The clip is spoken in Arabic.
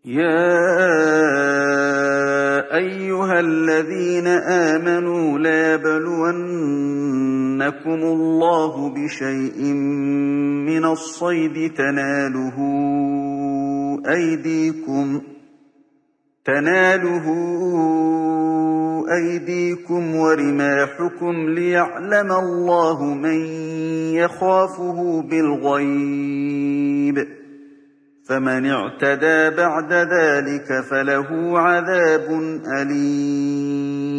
يَا أَيُّهَا الَّذِينَ آمَنُوا لَيَبْلُوَنَّكُمُ اللَّهُ بِشَيْءٍ مِّنَ الصَّيْدِ تَنَالُهُ أَيْدِيكُمْ وَرِمَاحُكُمْ لِيَعْلَمَ اللَّهُ مَن يَخَافُهُ بِالْغَيْبِ ۚ فَمَنِ اعْتَدَىٰ بَعْدَ ذَٰلِكَ فَلَهُ عَذَابٌ أَلِيمٌ